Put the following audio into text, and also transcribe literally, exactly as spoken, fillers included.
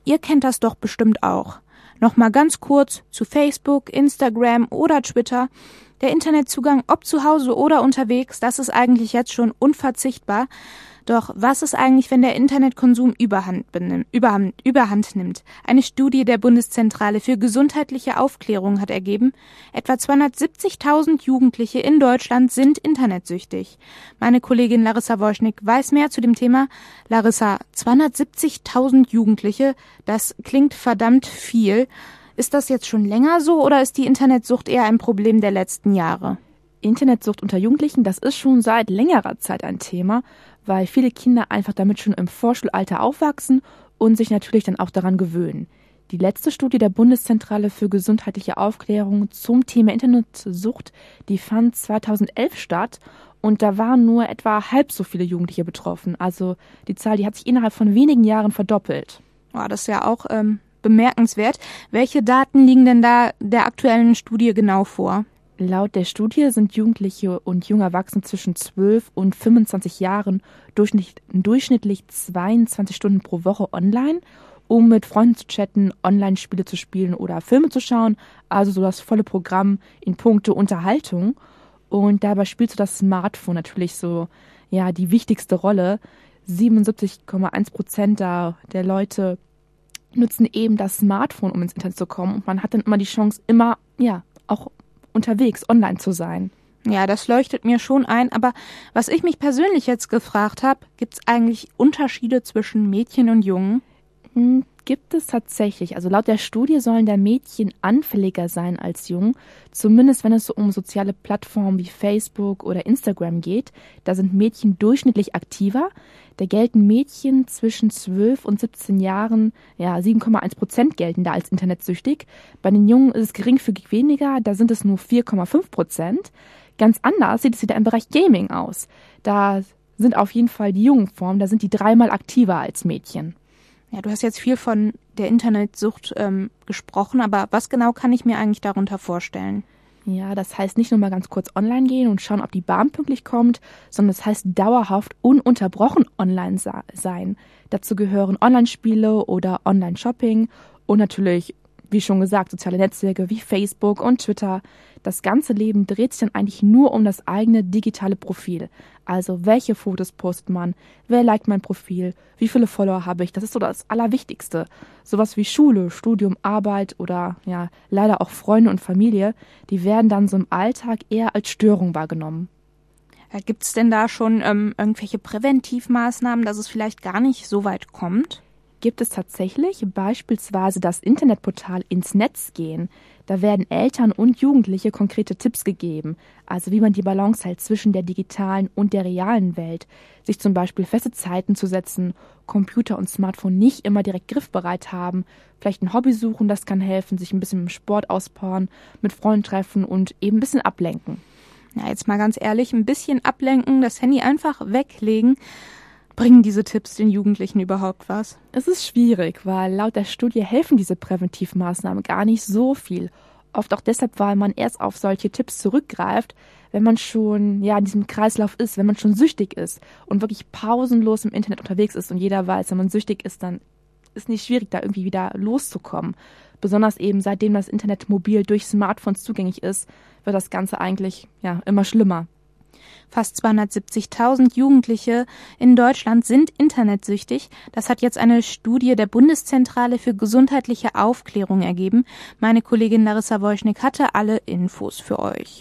Ihr kennt das doch bestimmt auch. Nochmal ganz kurz zu Facebook, Instagram oder Twitter. Der Internetzugang, ob zu Hause oder unterwegs, das ist eigentlich jetzt schon unverzichtbar. Doch was ist eigentlich, wenn der Internetkonsum Überhand, benimm, Überhand, Überhand nimmt? Eine Studie der Bundeszentrale für gesundheitliche Aufklärung hat ergeben, etwa zweihundertsiebzigtausend Jugendliche in Deutschland sind internetsüchtig. Meine Kollegin Larissa Wojcik weiß mehr zu dem Thema. Larissa, zweihundertsiebzigtausend Jugendliche, das klingt verdammt viel. Ist das jetzt schon länger so oder ist die Internetsucht eher ein Problem der letzten Jahre? Internetsucht unter Jugendlichen, das ist schon seit längerer Zeit ein Thema, weil viele Kinder einfach damit schon im Vorschulalter aufwachsen und sich natürlich dann auch daran gewöhnen. Die letzte Studie der Bundeszentrale für gesundheitliche Aufklärung zum Thema Internetsucht, die fand zweitausendelf statt und da waren nur etwa halb so viele Jugendliche betroffen. Also die Zahl, die hat sich innerhalb von wenigen Jahren verdoppelt. Oh, das ist ja auch ähm, bemerkenswert. Welche Daten liegen denn da der aktuellen Studie genau vor? Laut der Studie sind Jugendliche und junge Erwachsene zwischen zwölf und fünfundzwanzig Jahren durchschnittlich zweiundzwanzig Stunden pro Woche online, um mit Freunden zu chatten, Online-Spiele zu spielen oder Filme zu schauen, also so das volle Programm in puncto Unterhaltung. Und dabei spielt so das Smartphone natürlich so ja die wichtigste Rolle. siebenundsiebzig Komma eins Prozent der, der Leute nutzen eben das Smartphone, um ins Internet zu kommen. Und man hat dann immer die Chance, immer ja auch unterwegs, online zu sein. Ja, das leuchtet mir schon ein, aber was ich mich persönlich jetzt gefragt habe, gibt es eigentlich Unterschiede zwischen Mädchen und Jungen? Hm, gibt es tatsächlich. Also laut der Studie sollen da Mädchen anfälliger sein als Jungen, zumindest wenn es so um soziale Plattformen wie Facebook oder Instagram geht. Da sind Mädchen durchschnittlich aktiver. Da gelten Mädchen zwischen zwölf und siebzehn Jahren, ja, sieben Komma eins Prozent gelten da als internetsüchtig. Bei den Jungen ist es geringfügig weniger, da sind es nur vier Komma fünf Prozent. Ganz anders sieht es wieder im Bereich Gaming aus. Da sind auf jeden Fall die jungen Formen, da sind die dreimal aktiver als Mädchen. Ja, du hast jetzt viel von der Internetsucht ähm, gesprochen, aber was genau kann ich mir eigentlich darunter vorstellen? Ja, das heißt nicht nur mal ganz kurz online gehen und schauen, ob die Bahn pünktlich kommt, sondern das heißt dauerhaft ununterbrochen online sein. Dazu gehören Online-Spiele oder Online-Shopping und natürlich, wie schon gesagt, soziale Netzwerke wie Facebook und Twitter. Das ganze Leben dreht sich dann eigentlich nur um das eigene digitale Profil. Also welche Fotos postet man, wer liked mein Profil, wie viele Follower habe ich, das ist so das Allerwichtigste. Sowas wie Schule, Studium, Arbeit oder ja leider auch Freunde und Familie, die werden dann so im Alltag eher als Störung wahrgenommen. Ja, gibt es denn da schon ähm, irgendwelche Präventivmaßnahmen, dass es vielleicht gar nicht so weit kommt? Gibt es tatsächlich, beispielsweise das Internetportal Ins Netz gehen. Da werden Eltern und Jugendliche konkrete Tipps gegeben, also wie man die Balance hält zwischen der digitalen und der realen Welt, sich zum Beispiel feste Zeiten zu setzen, Computer und Smartphone nicht immer direkt griffbereit haben, vielleicht ein Hobby suchen, das kann helfen, sich ein bisschen im Sport auspowern, mit Freunden treffen und eben ein bisschen ablenken. Ja, jetzt mal ganz ehrlich, ein bisschen ablenken, das Handy einfach weglegen. Bringen diese Tipps den Jugendlichen überhaupt was? Es ist schwierig, weil laut der Studie helfen diese Präventivmaßnahmen gar nicht so viel. Oft auch deshalb, weil man erst auf solche Tipps zurückgreift, wenn man schon ja in diesem Kreislauf ist, wenn man schon süchtig ist und wirklich pausenlos im Internet unterwegs ist und jeder weiß, wenn man süchtig ist, dann ist nicht schwierig, da irgendwie wieder loszukommen. Besonders eben seitdem das Internet mobil durch Smartphones zugänglich ist, wird das Ganze eigentlich ja immer schlimmer. Fast zweihundertsiebzigtausend Jugendliche in Deutschland sind internetsüchtig. Das hat jetzt eine Studie der Bundeszentrale für gesundheitliche Aufklärung ergeben. Meine Kollegin Larissa Wojcik hatte alle Infos für euch.